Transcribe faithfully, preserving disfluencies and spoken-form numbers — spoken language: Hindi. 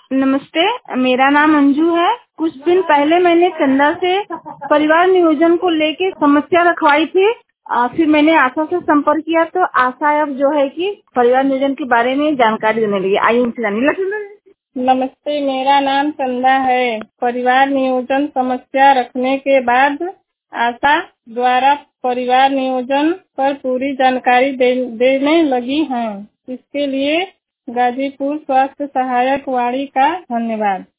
नमस्ते, मेरा नाम अंजू है। कुछ दिन पहले मैंने चंदा से परिवार नियोजन को लेके समस्या रखवाई थी। आ, फिर मैंने आशा से संपर्क किया तो आशा अब जो है कि परिवार नियोजन के बारे में जानकारी देने लगी। आई उनसे जानी लगी। नमस्ते, मेरा नाम चंदा है। परिवार नियोजन समस्या रखने के बाद आशा द्वारा परिवार नियोजन पर पूरी जानकारी दे, देने लगी हैं। इसके लिए गाजीपुर स्वास्थ्य सहायक वाणी का धन्यवाद।